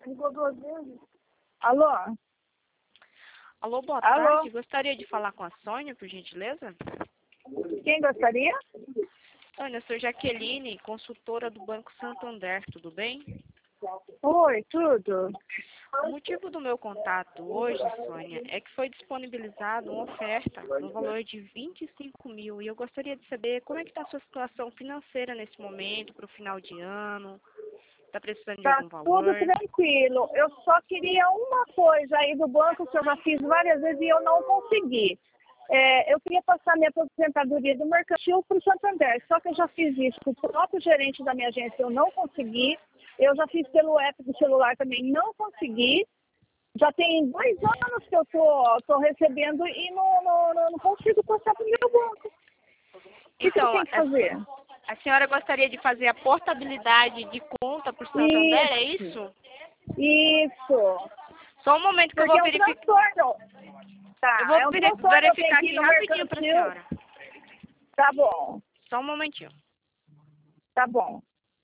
Ligou 2 vezes. Alô? Alô, boa Alô? tarde. Gostaria de falar com a Sônia, por gentileza? Quem gostaria? Sônia, eu sou Jaqueline, consultora do Banco Santander, tudo bem? Oi, tudo? O motivo do meu contato hoje, Sônia, é que foi disponibilizada uma oferta no valor de 25 mil e eu gostaria de saber como é que está a sua situação financeira nesse momento, para o final de ano. Está precisando de Tá algum tudo valor? tranquilo. Eu só queria uma coisa aí do banco que eu já fiz várias vezes e eu não consegui. Eu queria passar minha aposentadoria do mercantil para o Santander, só que eu já fiz isso com o próprio gerente da minha agência, eu não consegui. Eu já fiz pelo app do celular também, não consegui. Já tem 2 anos que eu tô recebendo e não consigo passar para o meu banco. O que eu Então, tenho que fazer? a senhora gostaria de fazer a portabilidade de conta para o Santander, é Isso, isso? isso. Só um momento que eu Porque vou é um verificar. transtorno. Tá, Eu vou é um transtorno, eu tenho verificar que ir aqui no rapidinho para a mercantil. senhora. Tá bom, Só um momentinho. tá bom.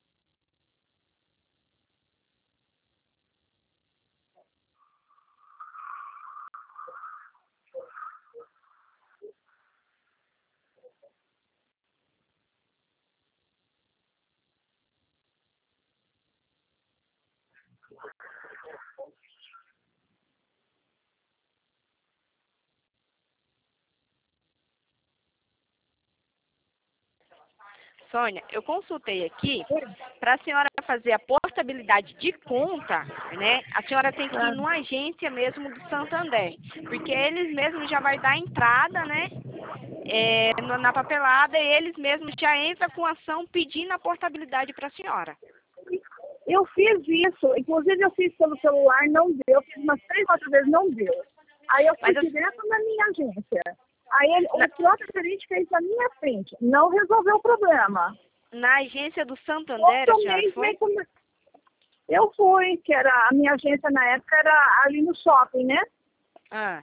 Sônia, eu consultei aqui para a senhora fazer a portabilidade de conta, né? A senhora tem que ir Ah, numa agência mesmo do Santander, porque eles mesmos já vai dar entrada, né? Na papelada e eles mesmos já entram com ação pedindo a portabilidade para a senhora. eu fiz isso, inclusive eu fiz pelo celular, não deu, fiz umas 3, 4 vezes, não deu. Aí eu fui Mas direto na minha agência. Aí na, o próprio gerente fez na minha frente, não resolveu o problema. na agência do Santander, a Outro senhora mês, foi? eu fui, que era, a minha agência na época era ali no shopping, né? Ah,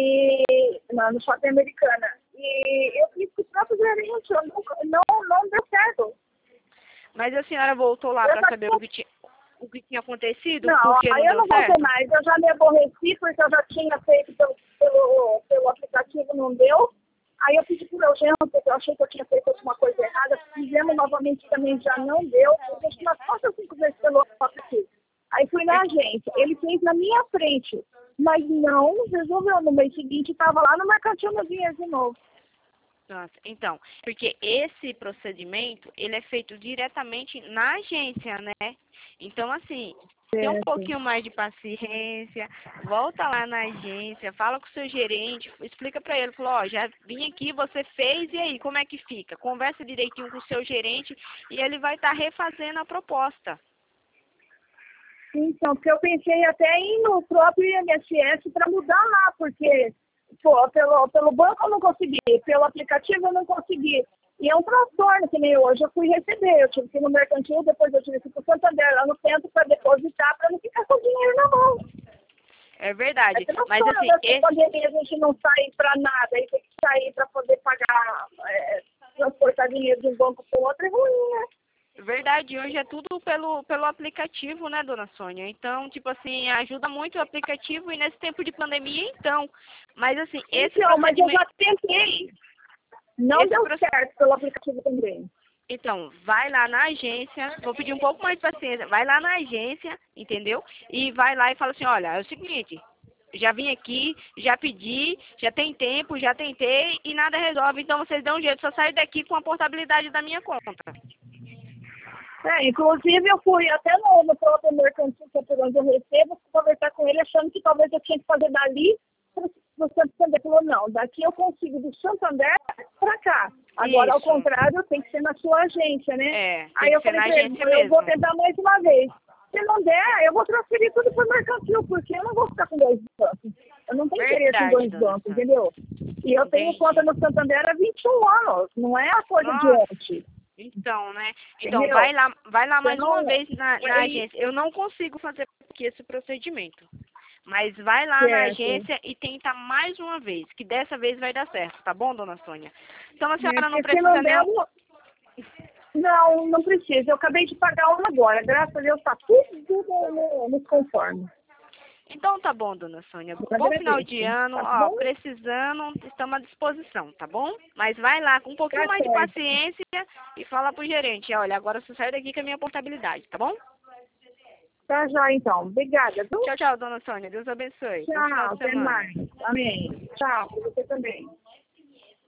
No shopping americana. E eu fiz com o próprio gerente, eu não deu certo. mas a senhora voltou lá Eu para já saber tinha o que tinha acontecido, Não, porque aí não eu deu não voltei certo? mais. Eu já me aborreci porque eu já tinha feito pelo aplicativo, não deu. Aí eu pedi pro meu genro, porque eu achei que eu tinha feito alguma coisa errada. Fizemos novamente também, já não deu. Eu deixei umas 4 ou 5 vezes pelo aplicativo. Aí fui na agência. Ele fez na minha frente, mas não resolveu. No mês seguinte, estava lá no mercantil no dinheiro de novo. Nossa, então, porque esse procedimento, ele é feito diretamente na agência, né? Então, assim, tem um Certo. pouquinho mais de paciência, volta lá na agência, fala com o seu gerente, explica pra ele, falou, ó, já vim aqui, você fez, e aí, como é que fica? Conversa direitinho com o seu gerente e ele vai estar refazendo a proposta. Então, porque eu pensei até em ir no próprio INSS para mudar lá, porque pelo banco eu não consegui, pelo aplicativo eu não consegui. E é um transtorno, que nem hoje eu fui receber. Eu tive que ir no mercantil, depois eu tive que ir para o Santander, lá no centro, para depositar, para não ficar com o dinheiro na mão. É É verdade, mas transtorno assim, dessa pandemia, a gente não sai para nada, aí tem que sair para poder pagar, transportar dinheiro de um banco para o outro, é ruim, né? verdade, hoje é tudo pelo aplicativo, né, dona Sônia? Então, tipo assim, ajuda muito o aplicativo e nesse tempo de pandemia, então. Mas assim, esse Então, mas eu procedimento, já tentei. Não esse deu proce- certo pelo aplicativo também. então, vai lá na agência, vou pedir um pouco mais de paciência, vai lá na agência, entendeu? E vai lá e fala assim, olha, é o seguinte, já vim aqui, já pedi, já tem tempo, já tentei e nada resolve, então vocês dão um jeito, só sair daqui com a portabilidade da minha conta. Inclusive eu fui até no próprio mercantil, que é por onde eu recebo, conversar com ele, achando que talvez eu tinha que fazer dali para o Santander. Ele falou, não, daqui eu consigo do Santander para cá. Agora, ao Isso, contrário, tem que ser na sua agência, né? tem Aí eu que ser falei na para ele, agência eu vou mesmo. tentar mais uma vez. Se não der, eu vou transferir tudo para o mercantil, porque eu não vou ficar com 2 bancos. Eu não tenho interesse em Verdade, 2 dona bancos, Sônia. entendeu? E eu tenho conta Entendi. no Santander há 21 anos, não é a coisa de Nossa, ontem, então, né? Então, entendeu? vai lá Você mais uma não... vez na Aí, agência. Eu não consigo fazer aqui esse procedimento. Mas vai lá na certo. agência e tenta mais uma vez, que dessa vez vai dar certo, tá bom, dona Sônia? Então a É, senhora não porque se não precisa der, nem. Não, não precisa. Eu acabei de pagar uma agora. Graças a Deus está tudo nos conforme. Então tá bom, dona Sônia. Eu Bom final agradeço. de ano. Tá Ó, bom? precisando, estamos à disposição, tá bom? Mas vai lá com um pouquinho Tá mais de certo. paciência e fala pro gerente. Olha, agora você sai daqui com a minha portabilidade, tá bom? Tá já então. Obrigada, viu? Tchau, tchau, dona Sônia. Deus abençoe. Bom final Tchau, de até semana. mais. Amém. Tchau, você também.